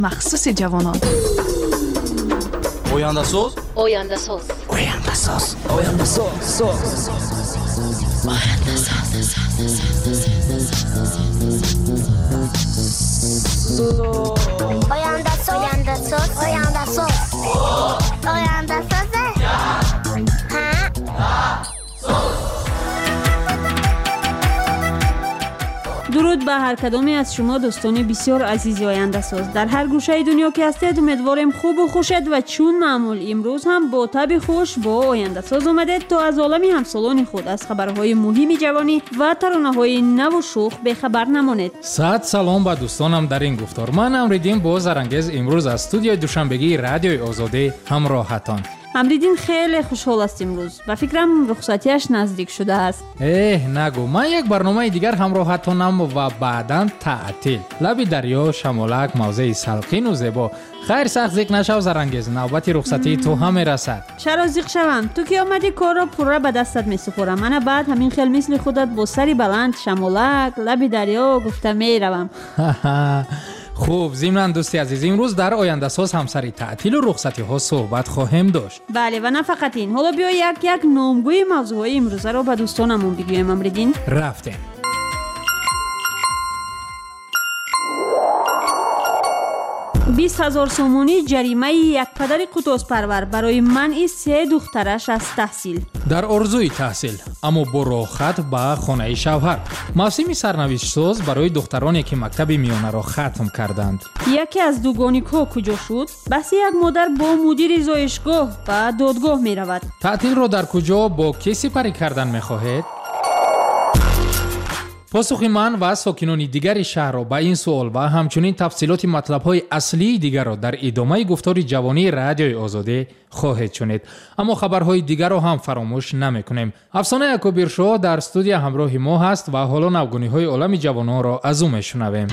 مخصوص جوانان. Oyandasöz. Oyandasöz. Oyandasöz. درود به هر کدامی از شما دوستان بسیار عزیز آینده ساز. در هر گوشه دنیا که هستید امیدواریم خوب و خوشید و چون معمول امروز هم با طبع خوش با آینده ساز اومدید تا از عالم همسالان خود از خبرهای مهم جوانی و ترانه‌های نو و شوخ بخبر نمانید. صد سلام به دوستانم در این گفتار. من امریدین با زرانگیز امروز از استودیوی دوشنبگی رادیوی آزادی همراهتان. امریدین خیلی خوشحال است امروز و فکرم رخصتیش نزدیک شده است. نگو، من یک برنامه دیگر همراهتانم و بعداً تعطیل. لب دریا، شمالک، موضع سلقین و زیبا. خیر سخت زیق نشو زرانگیز، نوبت رخصتی تو هم میرسد. چرا زیق شوم؟ تو که آمدی کار را پورا به دستت میسپارم. من بعد همین خیل مثل خودت با سری بلند شمالک، لب دریا گفته میروم. خوب، ضمن دوستی عزیز، امروز در آینده ساز هم سری تعطیل و رخصتی ها صحبت خواهیم داشت. بله و نه فقط این. حالا بیا یک نامگوی موضوعهای امروزه رو به دوستانمون بگویم. امریدین رفتیم. 20,000 سومونی جریمه یک پدر قطوس پرور برای منع 3 دخترش از تحصیل. در آرزوی تحصیل اما با راحت به خانه شوهر. موسم سرنوشت ساز برای دخترانی که مکتب میانه را ختم کردند. یکی از دوگانیک‌ها کجا شد؟ بس یک مادر با مدیر زایشگاه و دادگاه می رود. تعطیل را در کجا با کی سپری کردن می خواهید؟ پاسخ من و ساکنان دیگر شهر را به این سوال و همچنین تفصیلات مطلب‌های اصلی دیگر را در ادامه گفتار جوانی رادیوی آزادی خواهید شنید. اما خبرهای دیگر را هم فراموش نمی‌کنیم. افسانه اکبرشاه در استودیو همراه ما هست و حالا نوگانی‌های عالم جوانان را از او می‌شنویم.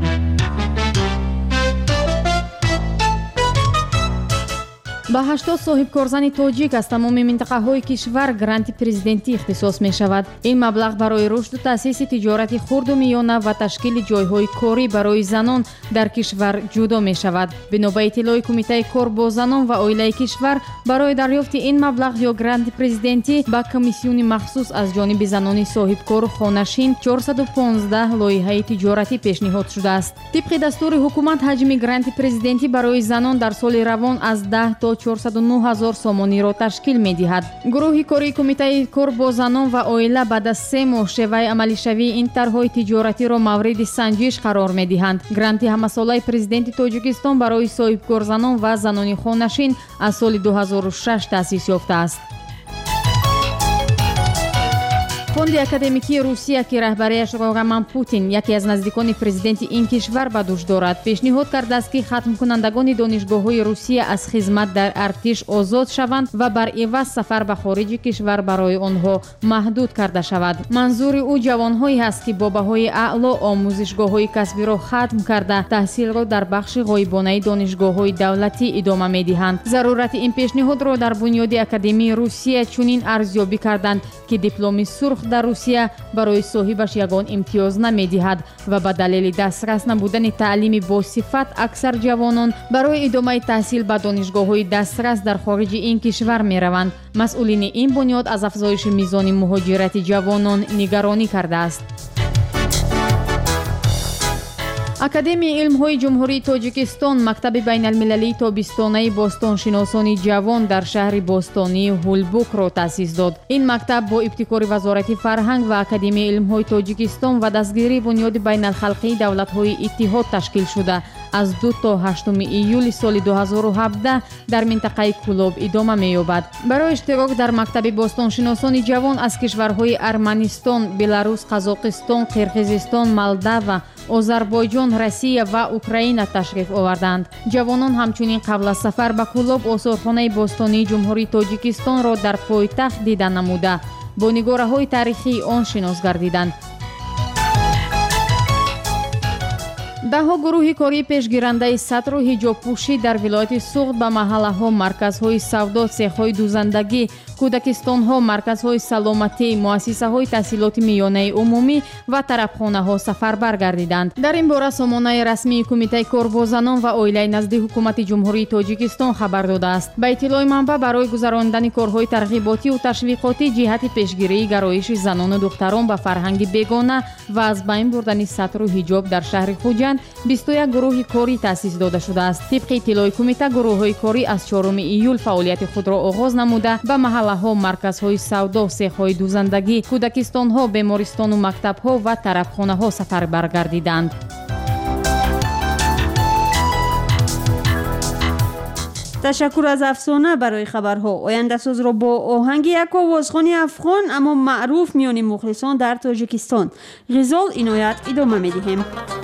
با 80 صاحبکارزنی تاجیک از تمام منطقه‌های کشور گرانت پرزیدنتی اختصاص می‌شود. این مبلغ برای رشد و تأسیس تجارت خرد و میانه و تشکیل جای‌های کاری برای زنان در کشور جدا می‌شود. بنا به اطلاع کمیته کار با زنان و عائله کشور، برای دریافت این مبلغ یا گرانت پرزیدنتی با کمیسیون مخصوص از جانب زنان صاحبکار و خانشین 415 لایحه تجارتی پیشنهاد شده است. طبق دستور حکومت حجم گرانت پرزیدنتی برای زنان در سال روان از 10 تا 409,000 سومانی را تشکیل می‌دهد. گروه کاری کمیته کار با زنان و عائله بعد از 3 ماه شیوه عملی شوی این طرح‌های تجارتی را مورد سنجش قرار می‌دهند. گرانت همساله پرزیدنت تاجیکستان برای صاحبکار زنان و زنان خانشین از سال 2006 تأسیس یافته است. فوند اکادمیکی روسیه که رهبریش روغمن پوتین یکی از نزدیکان پرزیدنت این کشور به دوش دارد، پیشنهاد کرده است که ختم کنندگان دانشگاه‌های روسیه از خدمت در ارتش آزاد شوند و بر عوض سفر به خارج کشور برای آنها محدود کرده شود. منظور او جوانهایی است که با بهای اعلی آموزشگاه‌های کسبی را ختم کرده تحصیل را در بخش غایبانه دانشگاه‌های دولتی ادامه می‌دهند. ضرورت این پیشنهاد را در بنیاد اکادمی روسیه چنین ارزیابی کردند که دیپلم سرخ در روسیه برای صاحبش یگان امتیاز نمی‌دهد و به دلیل دسترس نبودن تعلیم با صفت اکثر جوانان برای ادامه تحصیل به دانشگاه‌های دسترس در خارج این کشور می‌روند. مسئولین این بنیاد از افزایش میزان مهاجرت جوانان نگرانی کرده است. اکادمی علم‌های جمهوری تاجیکستان مکتب بین‌المللی تابستانه باستانشناسان جوان در شهر باستانی هولبوک را تأسیس داد. این مکتب با ابتکار وزارت فرهنگ و اکادمی علم‌های تاجیکستان و دستگیری بنیاد بین‌الخلقی دولت‌های اتحاد تشکیل شده از 2 تا 8 ایول سال 2017 در منطقه کولوب ادامه می‌یابد. برای اشتراک در مکتب باستانشناسان جوان از کشورهای ارمنستان، بلاروس، قزاقستان، قرقیزستان، مالداوا، آذربایجان، روسیه و اوکراین تشریف آوردند. جوانان همچنین قبل از سفر به کولوب آثارخانه باستانی جمهوری تاجیکستان را در پایتخت دیدن نموده با نگاره‌های تاریخی آن شناس گردیدند. даҳо гурӯҳи кории пешгирандаи сатру ҳиҷобпӯшӣ дар вилояти Суғд ба маҳаллаҳо, марказҳои савдо, цехҳои дузандагӣ, кӯдакистонҳо, марказҳои саломатӣ, муассисаҳои таҳсилоти миёнаи умумӣ ва тарабхонаҳо сафарбар гардиданд. Дар ин бора сомонаи расмии Кумитаи кор бо занон ва оилаи назди ҳукумати ҷумҳурии Тоҷикистон хабар додааст. Ба иттилои манбаъ, барои гузарондани корҳои тарғиботиву ташвиқотӣ ҷиҳати пешгирии гароиши занону духтарон ба фарҳанги бегона ва аз байн бурдани сатру ҳиҷоб дар шаҳри Хуҷанд 21 гурӯҳи корӣ таъсис дода шудааст. Тибқи иттилои кумита, гурӯҳҳои корӣ аз 4 июл фаъолияти худро оғоз намуда ба маҳаллаҳо, марказҳои савдо, цехҳои дузандагӣ, кӯдакистонҳо, бемористону мактабҳо ва тарабхонаҳо сафарбар гардиданд. ташаккур аз Афсона барои хабарҳо. Ояндасозро бо оҳанги як овозхони афғон аммо маъруф миёни мухлисон дар Тоҷикистон ғизол иноят идома медиҳем.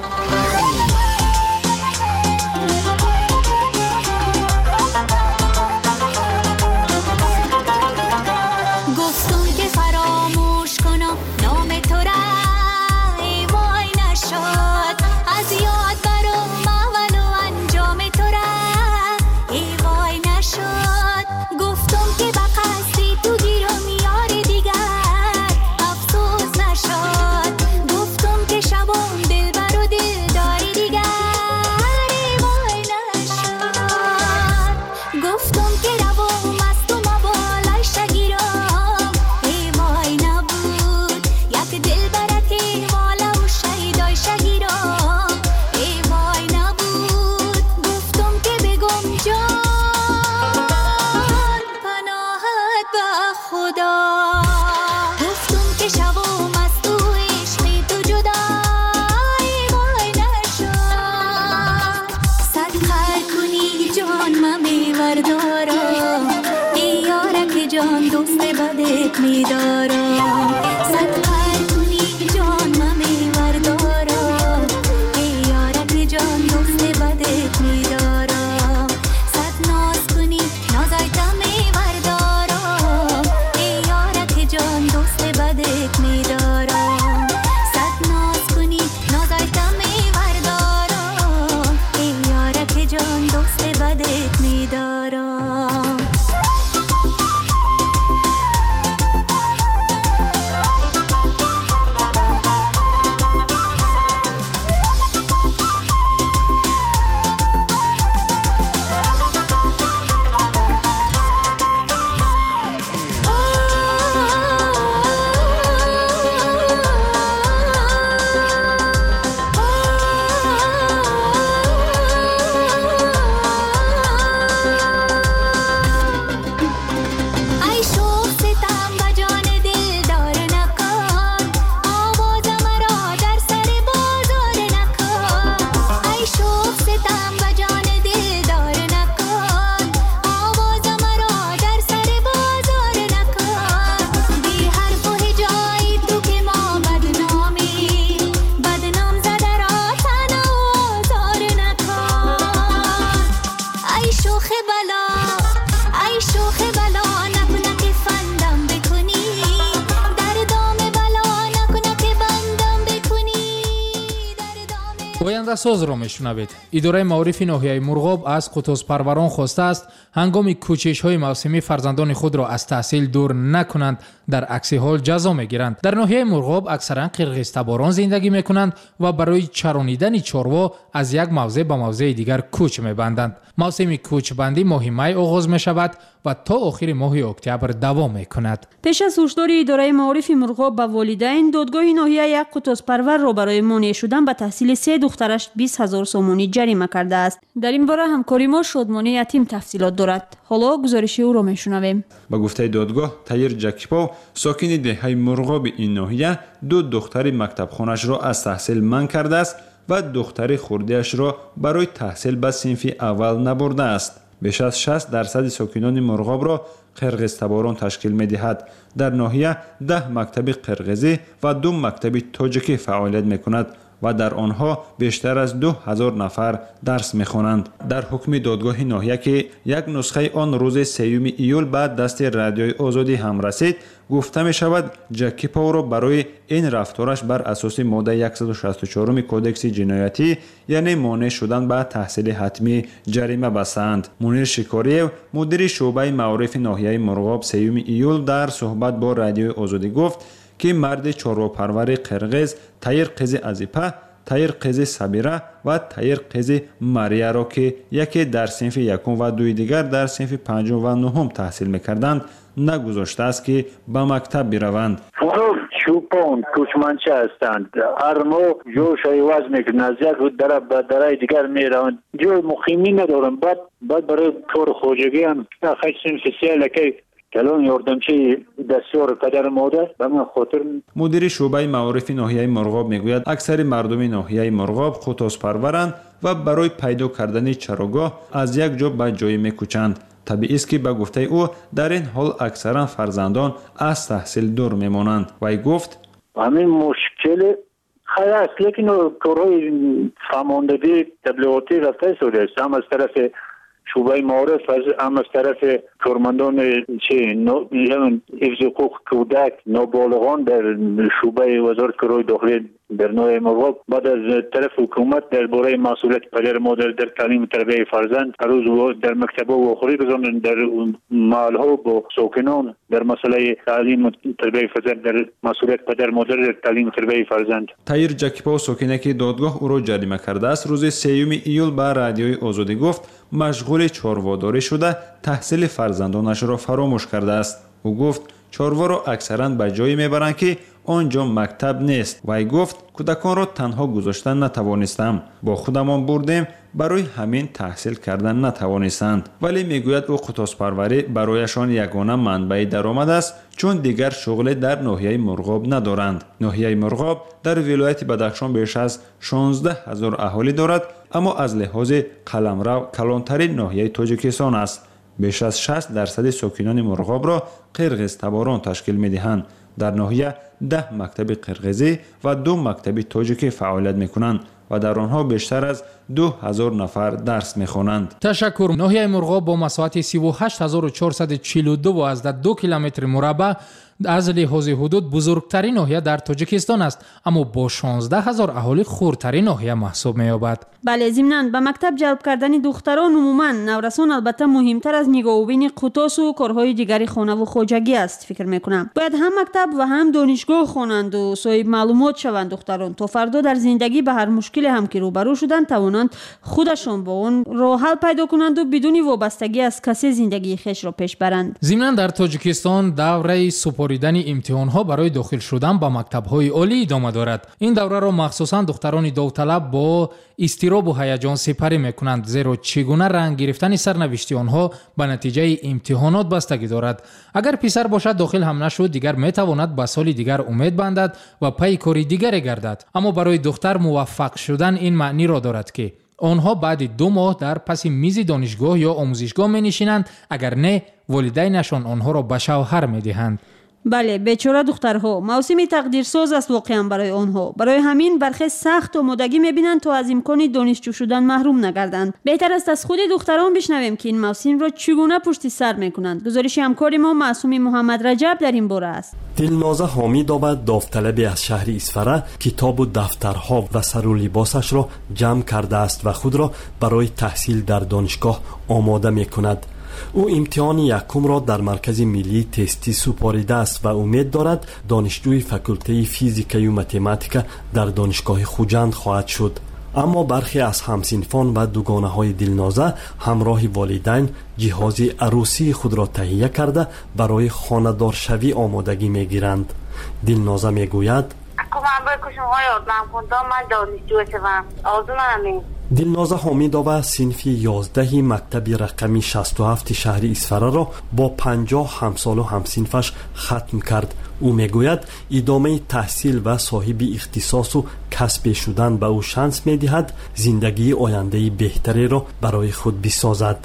ояндасозро мешунавед. идораи маорифи ноҳияи Мурғоб аз қутузпарварон хостааст ҳангоми кӯчишҳои мавсимӣ фарзандони худро аз таҳсил дур накунанд, дар акси ҳол ҷазо мегиранд. дар ноҳияи Мурғоб аксаран қирғизтаборон зиндагӣ мекунанд ва барои чаронидани чорво аз як мавзеъ ба мавзеъи дигар кӯч мебанданд. мавсими кӯчбандӣ моҳи май оғоз мешавад ва то охири моҳи октябр давом мекунад. пеш аз ҳушдори идораи маорифи Мурғоб ба волидайн, додгоҳи ноҳия як қутузпарварро барои монеъ шудан ба таҳсили 3 духтараш 20 000 сомонӣ ҷарима кардааст. дар ин бора ҳамкори мо Шодмони Ятим тафсилот дорад. ҳоло гузориши ӯро мешунавем. ба гуфтаи додгоҳ Таир Ҷакипов, сокини деҳаи Мурғоби ин ноҳия, 2 духтари мактабхонашро аз таҳсил манъ кардааст ва духтари хурдиашро барои таҳсил ба синфи аввал набурдааст. беш аз 60% сокинони Мурғобро қирғизтаборон ташкил медиҳад. дар ноҳия 10 мактаби қирғизӣ ва 2 мактаби тоҷикӣ фаъолият мекунад. و در آنها بیشتر از 2000 نفر درس می‌خوانند. در حکم دادگاه ناحیه که یک نسخه آن روز 3 ایول بعد دست رادیوی آزادی هم رسید، گفته می شود جکیپو را برای این رفتارش بر اساس ماده 164 کودکس جنایتی یعنی مانع شدن به تحصیل حتمی جریمه بستند. منیر شکاریو مدیر شعبه معارف ناحیه مرغاب 3 ایول در صحبت با رادیوی آزادی گفت که مرد چارواپرور قرغیز تایر قیزی ازیپه، تایر قیزی سبیره و تایر قیزی ماریا را که یکی در صنف یکم و دوی دیگر در صنف پنجم و نهم تحصیل میکردند نگذاشته است که به مکتب بروند. چوپان کوچمانچه هستند. هر ماه جوش ایواز میکنند، از یک درای دیگر میروند. جو مقیمی ندارند. بعد برای کار خواجگی هم خیلی صنف سیاه که کلان یاردمچی دستیار پدر مادر به من خاطر. مدیر شعبه معارف ناحیه مرغاب میگوید اکثر مردم ناحیه مرغاب قطاس پرورند و برای پیدا کردن چراگاه از یک جا به جای میکوچند. طبیعی است که به گفته او در این حال اکثرا فرزندان از تحصیل دور میمانند. وی گفت همین مشکل خیلی است، لیکن کارهای فرماندهی تبلیغاتی رفته شده است، هم از طرف شعبه معارف هم از طرف کارمندان حفظ حقوق کودک نابالغان در شعبه وزارت کارهای داخلی در ناحیه مرغاب. بعد از طرف حکومت درباره مسئولیت پدر مادر در تعلیم و تربیت فرزند هر روز در مکتب‌ها و آخری بزنن در محل‌ها با ساکنان در مسئله تعلیم و تربیت فرزند در مسئولیت پدر مادر در تعلیم و تربیت فرزند. تایر جکیپو ساکنه که دادگاه او را جریمه کرده است روز 3 ایول به رادیوی آزادی گفت مشغول چارواداری شده تحصیل فرزندانش را فراموش کرده است. او گفت چاروا را اکثرا به جایی میبرند که آنجا مکتب نیست. وی گفت کودکان را تنها گذاشتن نتوانستم، با خودمان بردیم، برای همین تحصیل کردن نتوانستند. ولی میگوید او قطاس پروری برایشان یگانه منبع درآمد است چون دیگر شغل در ناحیه مرغاب ندارند. ناحیه مرغاب در ولایت بدخشان بیش از 16000 اهالی دارد، اما از لحاظ قلمرو کلانترین ناحیه تاجیکستان است. بیش از 60% ساکنان مرغاب را قرغیز تباران تشکیل می‌دهند. در ناحیه 10 مکتب قرغیزی و 2 مکتب تاجیکی فعالیت می‌کنند و در آنها بیشتر از 2000 نفر درس می‌خوانند. تشکر. ناحیه مرغاب با مساحت 38442 و از 2 کیلومتر مربع از لحاظ حدود بزرگترین ناحیه در تاجیکستان است، اما با 16000 اهالی خردترین ناحیه محسوب می‌یابد. بله، ضمناً به مکتب جلب کردن دختران عموماً نورسان البته مهمتر از نگاه‌آوری قطاس و کارهای دیگری خانه و خواجگی است. فکر می‌کنم باید هم مکتب و هم دانشگاه خوانند و صاحب معلومات شوند دختران تا فردا در زندگی به هر مشکلی هم که روبرو شدند توانند خودشان با اون راه حل پیدا کنند و بدون وابستگی از کسی زندگی خیش را پیش برند. ضمناً در تاجیکستان دوره سپاریدن امتحان‌ها برای داخل شدن به مکتب‌های عالی ادامه دارد. این دوره را مخصوصاً دختران داوطلب با استراب و هیجان سپری می‌کنند، زیرا چگونه رنگ گرفتن سرنوشت آنها به نتیجه امتحانات بستگی دارد. اگر پسر باشد داخل هم نشد دیگر می‌تواند به سال دیگر امید بندد و پی کاری دیگری گردد. اما برای دختر موفق شدن این معنی را دارد که آنها بعد 2 ماه در پس میز دانشگاه یا آموزشگاه می‌نشینند، اگر نه والدینشان آنها را به شوهر می‌دهند. بله، بیچاره دخترها موسمی تقدیرساز است واقعا برای آنها. برای همین برخی سخت آمادگی می‌بینند تا از امکان دانشجو شدن محروم نگردند. بهتر است از خود دختران بشنویم که این موسم را چگونه پشت سر می‌کنند. گزارش همکار ما معصوم محمد رجب در این باره است. دلنازه حامیدآباد داوطلبی از شهر اسفره کتاب و دفترها و سر و لباسش را جمع کرده است و خود را برای تحصیل در دانشگاه آماده می‌کند. او امتحان یکم را در مرکز ملی تستی سپاریده است و امید دارد دانشجوی فاکولته فیزیک و متماتیک در دانشگاه خوجند خواهد شد. اما برخی از همسنفان و دوگانه‌های دلنازه همراه والدین جهاز عروسی خود را تهیه کرده برای خانه‌دار شوی آمادگی می‌گیرند. دلنازه می‌گوید دلنازه حامیدآباد صنف 11 مکتب رقمی 67 شهر اسفره را با 50 همسال و همسنفش ختم کرد. او میگوید ادامه تحصیل و صاحب اختصاص و کسب شدن به او شانس میدهد زندگی آینده بهتری را برای خود بسازد.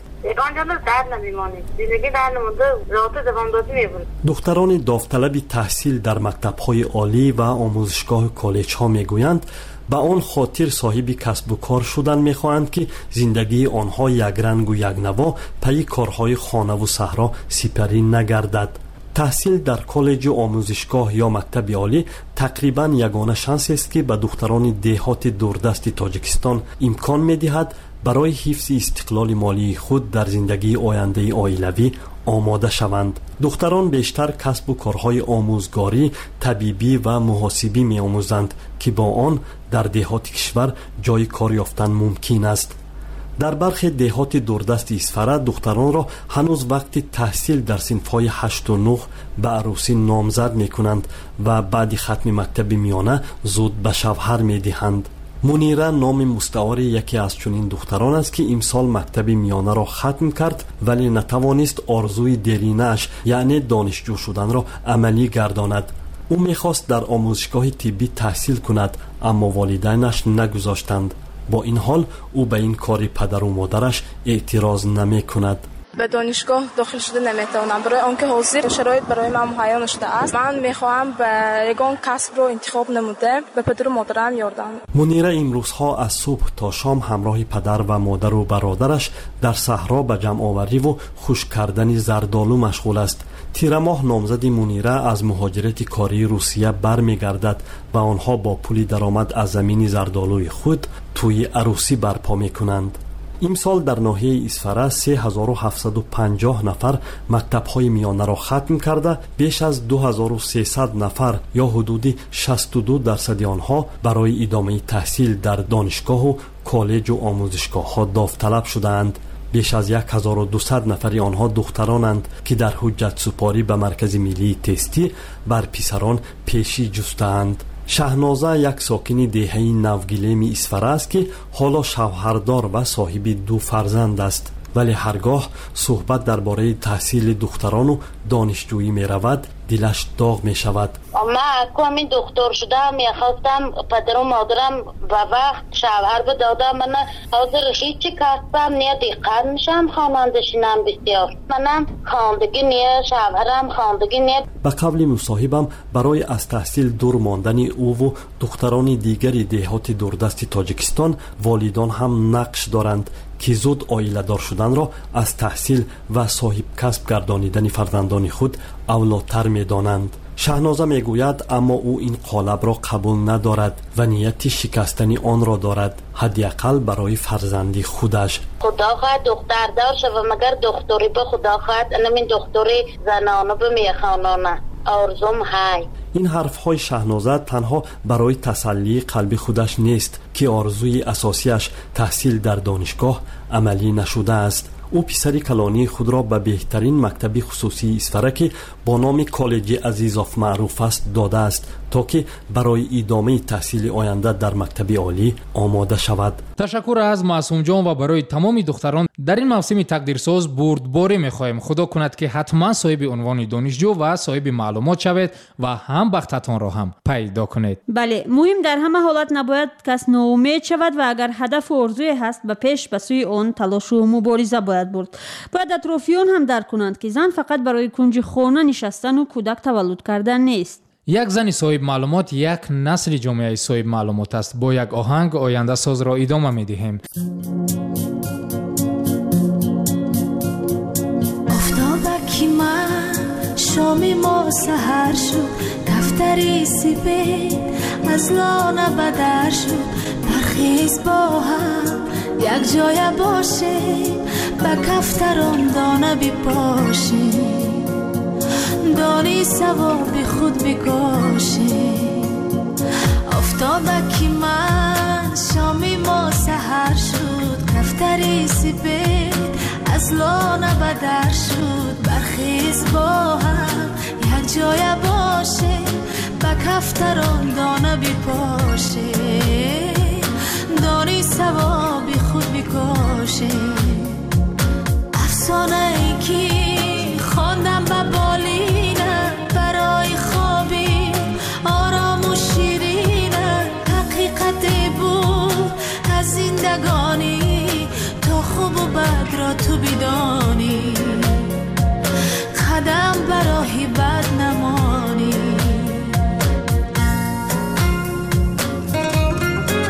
دختران داوطلب تحصیل در مکتب‌های عالی و آموزشگاه کالج‌ها میگویند به آن خاطر صاحب کسب و کار شدن می‌خواهند که زندگی آنها یک رنگ و یک نوا پی کارهای خانه و صحرا سپری نگردد. تحصیل در کالج و آموزشگاه یا مکتب عالی تقریباً یگانه شانسی است که به دختران دهات دوردست تاجیکستان امکان می‌دهد برای حفظ استقلال مالی خود در زندگی آینده عائلوی آماده شوند. دختران بیشتر کسب و کارهای آموزگاری، طبیبی و محاسبی می‌آموزند که با آن در دهات کشور جای کار یافتن ممکن است. در برخی دهات دوردست اسفره دختران را هنوز وقت تحصیل در صنف‌های 8 و 9 به عروسی نامزد می‌کنند و بعد ختم مکتب میانه زود به شوهر می‌دهند. منیره نام مستعار یکی از چنین دختران است که امسال مکتب میانه را ختم کرد ولی نتوانست آرزوی دلینه‌اش یعنی دانشجو شدن را عملی گرداند. او می‌خواست در آموزشگاه طبی تحصیل کند اما والدینش نگذاشتند. با این حال او به این کار پدر و مادرش اعتراض نمی‌کند. به دانشگاه داخل شده نمیتونم برای آنکه حاضر شرایط برای من مهیا نشده است. من میخواهم به یگان کسب رو انتخاب نموده به پدر و مادرم یاردم. منیره این روزها از صبح تا شام همراه پدر و مادر و برادرش در صحرا به جمع آوری و خشک کردن زردآلو مشغول است. تیر ماه نامزد منیره از مهاجرت کاری روسیه برمیگردد و آنها با پول درآمد از زمین زردآلوی خود توی عروسی برپا میکنند. امسال در ناحیه اسفره 3750 نفر مکتب‌های میانه را ختم کرده بیش از 2300 نفر یا حدود 62% آنها برای ادامه تحصیل در دانشگاه و کالج و آموزشگاه‌ها داوطلب شدند. بیش از 1200 نفر آنها دخترانند که در حجت سپاری به مرکز ملی تستی بر پسران پیشی جستند. شهنازه یک ساکن دهه نوگیلیم اسفره است که حالا شوهردار و صاحب 2 فرزند است ولی هرگاه صحبت درباره تحصیل دختران و دانشجویی می رود دلش داغ می شود. من همین دکتر شدم میخواستم پدر و مادرم به وقت شوهر بدادم. من حاضر هیچی کسبم نیا دقت میشم خوانندشینم بسیار. منم خواندگی نیا شوهرم خواندگی نیا. به قول مصاحبم برای از تحصیل دور ماندن او و دختران دیگری دهات دوردست تاجیکستان والدان هم نقش دارند که زود عائله دار شدن را از تحصیل و صاحب کسب گردانیدن فرزندان خود اولاتر می دانند. شهنازه می گوید اما او این قالب را قبول ندارد و نیت شکستن آن را دارد، حداقل برای فرزندی خودش. خدا خواهد دختر دار شوم مگر دختری به خدا خواهد این دختری زنانه به میخوانانه آرزوم های. این حرفهای شهنازه تنها برای تسلی قلبی خودش نیست که آرزوی اساسیش تحصیل در دانشگاه عملی نشده است. او پسری کلانی خود را به بهترین مکتب خصوصی اسفره که با نام کالج عزیزاف معروف است داده است تا که برای ادامه تحصیل آینده در مکتب عالی آماده شود. تشکر از معصوم جان و برای تمام دختران در این موسم تقدیرساز بردباری می‌خواهیم. خدا کند که حتما صاحب عنوان دانشجو و صاحب معلومات شوید و هم بختتان را هم پیدا کنید. بله، مهم در همه حالت نباید کس ناامید شود و اگر هدف و آرزوی هست به پیش به سوی آن تلاش و مبارزه باید برد. باید اطرافیان هم درک کنند که زن فقط برای کنج خانه نشستن و کودک تولد کردن نیست. یک زن صاحب معلومات یک نسل جامعه صاحب معلومات است. با یک آهنگ آینده ساز را ادامه می‌دهیم. افتابکی من شام ما سحر شد، دفتری سپید از لانه بدر شد. برخیز با هم یک جای باشه به کفتران دانه بپاشه، دانی ثواب خود بکاشه. افتابکی من شامی ما سحر شد، کفتری سپید از لانه بدر شد. برخیز با هم یک جای باشه به کفتران دانه بپاشه، دانی ثواب خود بکاشه. افسانه ای که خواندم به بالینم برای خوابی آرام و شیرینم، حقیقت بود از زندگانی تا خوب و بد را تو بدانی، قدم برای بد نمانی.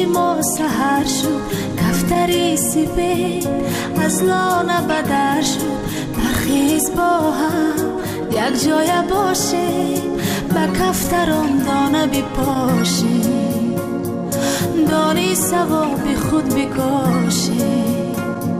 ما سحر شد کفتری سپید از لانه بدر شد برخیز با هم یک جای باشیم به کفتران دانه بپاشیم دانی ثواب خود بکاشیم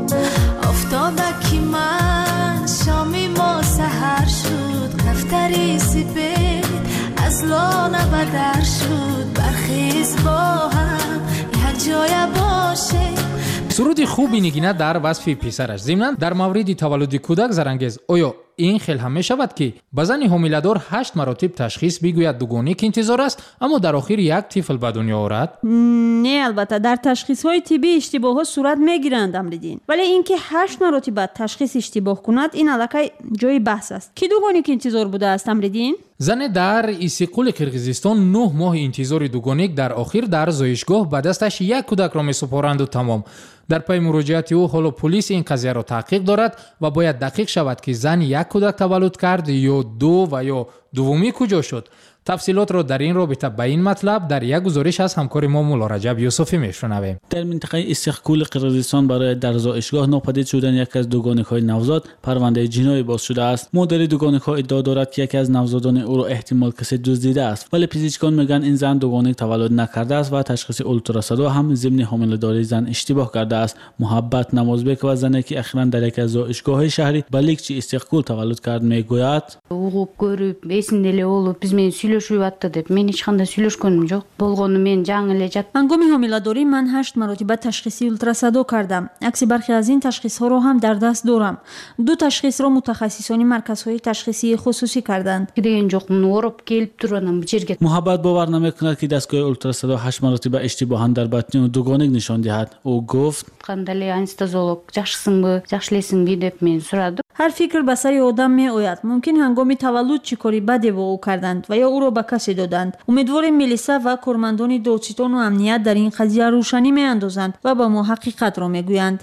افتابکی من شامی ما سحر شد کفتری سپید از لانه بدر شد برخیز با هم یک جای باشه. суруди хуби нигина дар васфи писараш. Зимнан дар мавриди таваллуди кӯдак зарангез оё ин хел ҳам мешавад ки ба зани ҳомиладор 8 маротиб ташхис бигӯяд дугоник интизор аст аммо дар охир як тифл ба дунё орад? не албатта дар ташхисҳои тиббӣ иштибоҳҳо сурат мегиранд амридин, вале ин ки 8 маротиба ташхис иштибоҳ кунад ин аллакай ҷои баҳс аст. Ки дугоник интизор будааст амридин? зане дар истиқлоли қирғизистон 9 моҳи интизори дугоник дар охир дар зоишгоҳ ба дасташ як кӯдакро месупоранду тамом. дар пайи муроҷиати ӯ ҳоло полис ин қазияро таҳқиқ дорад ва бояд дақиқ шавад ки зан як кӯдак таваллуд кард ё ду ва ё дуввумӣ куҷо шуд. тафсилотро дар ин робита ба ин матлаб дар як гузориш аз ҳамкори мо мулло раҷаб юсуфӣ мешунавем. дар минтақаи истиқлоли қирғизистон барои дар зоишгоҳ нопадид шудан яке аз дугоникҳои навзод парвандаи ҷиноӣ боз шудааст. модари дугоникҳо иддао дорад ки яке аз навзодони ӯро эҳтимол касе дуздидааст, вале пизичкон мегӯянд ин зан дугоник таваллуд накардааст ва ташхиси ултрасадо ҳам зимни ҳомиладории зан иштибоҳ кардааст. муҳаббат намозбекова зане ки ахиран дар яке аз зоишгоҳҳои шаҳри баликчи истиқлол таваллуд кард мегӯяд: угуп көрүп эсинде эле болуп биз менен сүйлөшүп атты деп мен эч кандай сүйлөшкөнүм жок. болгону мен жаңы эле жат. ҳангоми ҳомиладорӣ ман 8 маротиба ташхиси ултрасадо кардам. акси бархе аз ин ташхисҳоро ҳам дар даст дорам. 2 ташхисро мутахассисони марказҳои ташхисии хусусӣ карданд. деген жок, муну ороп келип туруп анан бу жерге. муҳаббат бовар намекунад ки дастгоҳи ултрасадо 8 маротиба иштибоҳан дар батни ӯ дугоник нишон диҳад. ӯ гуфт: кандай эле анестезиолог жакшысыңбы, жакшы элесиңби деп мен сурадым. ҳар фикр ба сари одам меояд. мумкин ҳангоми таваллуд чӣ кори баде бо ӯ карданд ва ё ӯро ба касе доданд. умедворем милиса ва кормандони додситону амният дар ин қазия рӯшанӣ меандозанд ва ба мо ҳақиқатро мегӯянд.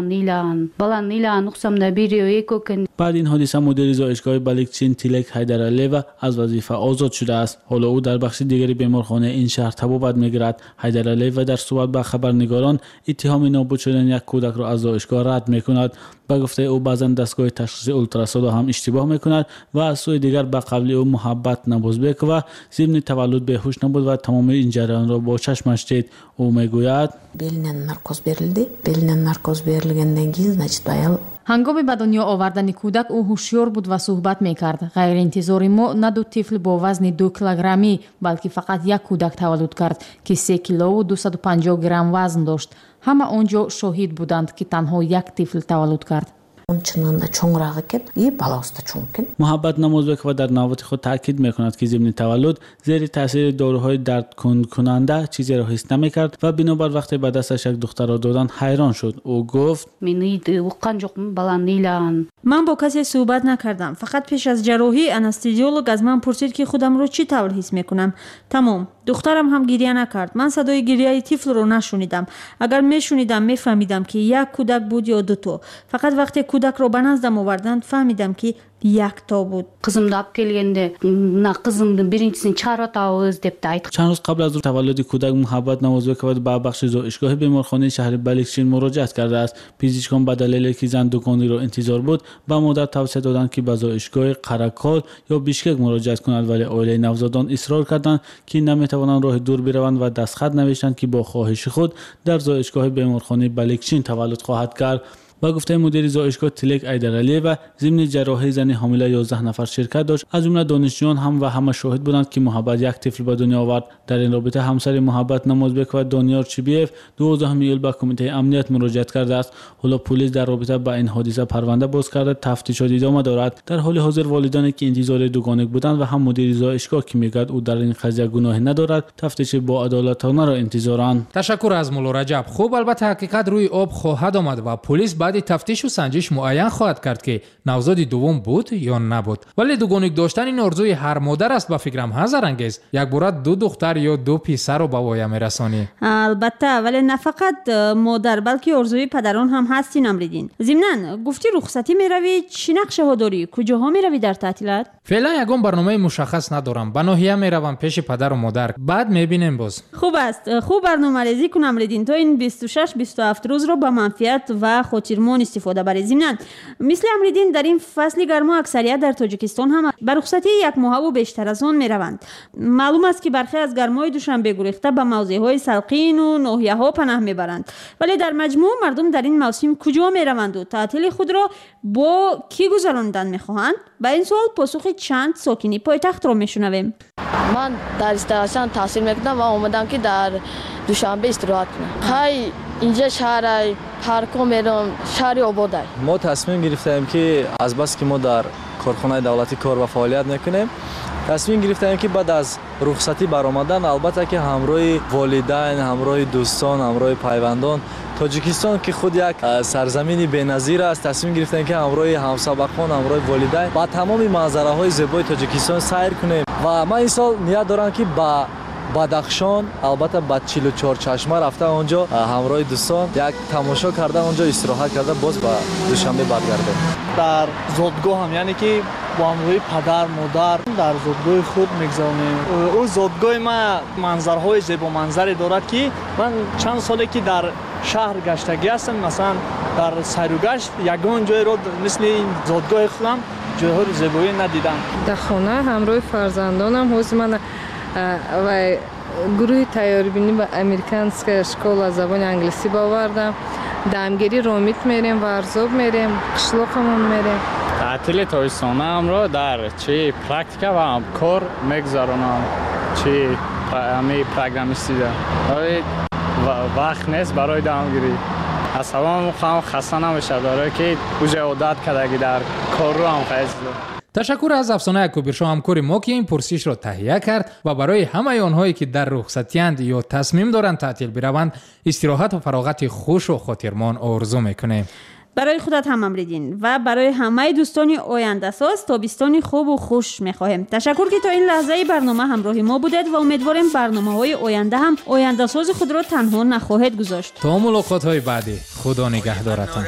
баланд илаган уқсамда бири эко кен. баъди ин ҳодиса мудири зоишгоҳи баликчин Тилек Ҳайдаралиева аз вазифа озод шудааст. ҳоло ӯ дар бахши дигари беморхонаи ин шаҳр табобат мегирад. Ҳайдаралиева дар суҳбат ба хабарнигорон иттиҳоми нобуд шудани як кӯдакро аз зоишгоҳ рад мекунад. ба гуфтаи ӯ баъзан дастгоҳи ташхиси ултрасадо ҳам иштибоҳ мекунад ва аз сӯи дигар ба қавли ӯ муҳаббат намозбекова зимни таваллуд беҳуш набуд ва тамоми ин ҷараёнро бо чашмаш дид. ӯ мегӯяд: белинен наркоз берилди. белинен наркоз берилгенден кийин значит аял ҳангоми ба дунё овардани кӯдак ӯ ҳушёр буд ва суҳбат мекард. ғайриинтизори мо на 2 тифл бо вазни 2 килограммӣ, балки фақат як кӯдак таваллуд кард ки 3 килову 250 грамм вазн дошт. ҳама он ҷо шоҳид буданд ки танҳо як тифл таваллуд кард. чынында чоңураак экен и баласы да чоң экен. муҳаббат намозбекова дар навбати худ таъкид мекунад ки зимни таваллуд зери таъсири доруҳои дардкункунанда чизеро ҳис намекард ва бинобар вақте ба дасташ як духтарро доданд ҳайрон шуд. ӯ гуфт: мен уққан жоқмун баланд илаган. ман бо касе суҳбат накардам. фақат пеш аз ҷарроҳӣ анестезиолог аз ман пурсид ки худамро чӣ тавр ҳис мекунам. тамом. духтарам ҳам гирья накард. ман садои гирьяи тифлро нашунидам. агар мешунидам мефаҳмидам ки як кӯдак буд ё 2 фақат вақте кӯдакро ба наздам оварданд фаҳмидам ки як то буд. қизимди алып келгенде мына қизимдин биринчисин чыгарып атабыз депти айтып. чанд рӯз қабл аз таваллуди кӯдак муҳаббат намозбекова ба бахши зоишгоҳи беморхонаи шаҳри баликчин муроҷиат кардааст. пизичкон ба далеле ки зан дугониро интизор буд ба модар тавсия доданд ки ба зоишгоҳи Қаракол ё Бишкек муроҷиат кунад, вале оилаи навзодон исрор карданд ки наметавонанд роҳи дур бираванд ва дастхат навиштанд ки бо хоҳиши худ дар зоишгоҳи беморхонаи баликчин таваллуд хоҳад кард. ба гуфтаи мудири зоишгоҳ Тилек Ҳайдаралиева зимни ҷарроҳии зани ҳомила 11 нафар ширкат дошт. аз ҷумла донишҷӯён ҳам ва ҳама шоҳид буданд ки муҳаббат як тифл ба дунё овард. дар ин робита ҳамсари муҳаббат намозбекова Дониёр Чибиев 12 июл ба кумитаи амният муроҷиат кардааст. ҳоло пулис дар робита ба ин ҳодиса парванда боз карда тафтишот идома дорад. дар ҳоли ҳозир волидоне ки интизори дугоник буданд ва ҳам мудири зоишгоҳ ки мегӯяд ӯ дар ин қазия гуноҳе надорад тафтиши боадолатонаро интизоранд. ташаккур аз мулло Раҷаб. хуб, албатта ҳақиқат рӯи об хоҳад омад ва пулис баъди баъди тафтишу санҷиш муайян хоҳад кард ки навзоди дуввум буд ё набуд. Вале дугонук доштан ин орзуи ҳар модар аст ба фикрам ҳазарангез. Якбора 2 духтар ё 2 писарро ба воя мерасонӣ. албатта, вале на фақат модар, балки орзуи падарон ҳам ҳасти Намриддин. зимнан гуфти рухсатӣ меравӣ, чӣ нақшаҳо дорӣ, куҷоҳо меравӣ дар таътилат? феълан ягон барномаи мушаххас надорам. Ба ноҳия меравам пеши падару модар. Баъд мебинем боз. хуб аст, хуб барномарезӣ кун Намриддин, то ин 26-27 рӯзро ба манфиат ва хотирмон истифода барӣ. зимнан мисли Намриддин дар ин фасли гармо аксарият дар Тоҷикистон ҳам ба рухсатии як моҳаву бештар аз он мераванд. маълум аст ки бархе аз гармои душанбе гурехта ба мавзеъҳои салқину ноҳияҳо панаҳ мебаранд. вале дар маҷмӯъ мардум дар ин мавсим куҷо мераванду таътили худро бо кӣ гузарондан мехоҳанд? ба ин суол посухи чанд сокини пойтахтро мешунавем. ман дар истасон таҳсил мекунам ва омадам ки дар душанбе истироҳат кунам. ҳай инҷа шаҳрай парко мерам, шаҳри ободай. мо тасмим гирифтаем ки азбаски мо дар корхонаи давлатӣ кор ва фаъолият мекунем, тасмим гирифтаем ки баъд аз рухсатӣ баромадан албатта ки ҳамроҳи волидайн, ҳамроҳи дӯстон, ҳамроҳи пайвандон Тоҷикистон ки худ як сарзамини беназир аст, тасмим гирифтем ки ҳамроҳи ҳамсабақон, ҳамроҳи волидайн ба тамоми манзараҳои зебои Тоҷикистон сайр кунем ва ман ин сол ният дорам ки ба Бадахшон, албатта ба 44 чашма рафта онҷо ҳамроҳи дӯстон як тамошо карда, онҷо истироҳат карда боз ба Душанбе баргардем. дар зодгоҳам, яъне ки бо ҳамроҳи падар, модар дар зодгоҳи худ мегзаронем. ӯ зодгоҳи ман манзарҳои зебоманзаре дорад ки ман чанд соле ки дар шаҳр гаштагӣ ҳастам, масалан дар сайругашт ягон ҷойро мисли зодгоҳи худам ҷойҳои зебоӣ надидам. дар хона ҳамроҳи фарзандонам ҳозир ман ва гурӯҳи тайёрибинӣ ба американская школа забони англисӣ бовардам. дамгирӣ ромид мерем, варзоб мерем, қишлоқамон мерем. таътили тоистонаамро дар чӣ практика ва кор мегузаронам, чӣ ами программистида вақт нест барои дамгирӣ. асабам хам хаста намешавад, барое ки уже одат кардаги дар корро ҳам хазида. ташаккур аз афсонаи Кӯбиршоҳ ҳамкори мо ки ин пурсишро таҳия кард ва барои ҳамаи онҳое ки дар рухсатиянд ё тасмим доранд таътил бираванд истироҳат ва фароғати хушу хотирмон орзу мекунем. барои худат ҳам Намриддин ва барои ҳамаи дӯстони ояндасоз тобистони хубу хуш мехоҳем. ташаккур ки то ин лаҳзаи барнома ҳамроҳи мо будед ва умедворем барномаҳои оянда ҳам ояндасози худро танҳо нахоҳед гузошт. то мулоқотҳои баъдӣ худо нигаҳдоратон.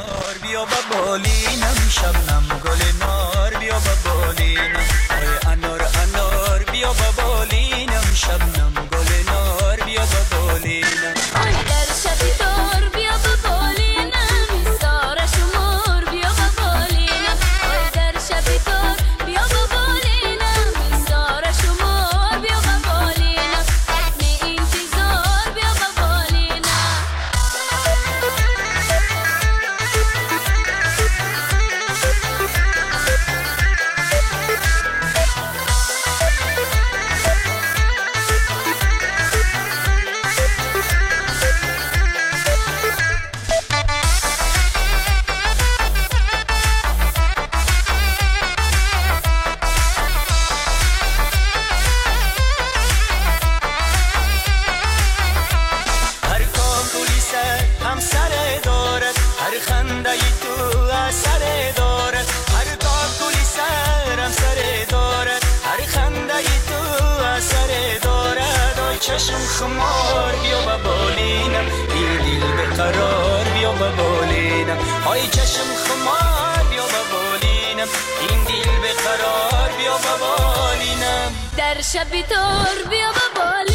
چشم خمار بیا و بالینم دل به قرار بیا و بالینم های چشم خمار بیا و بالینم این دل به قرار بیا و بالینم در شب تار بیا و بالینم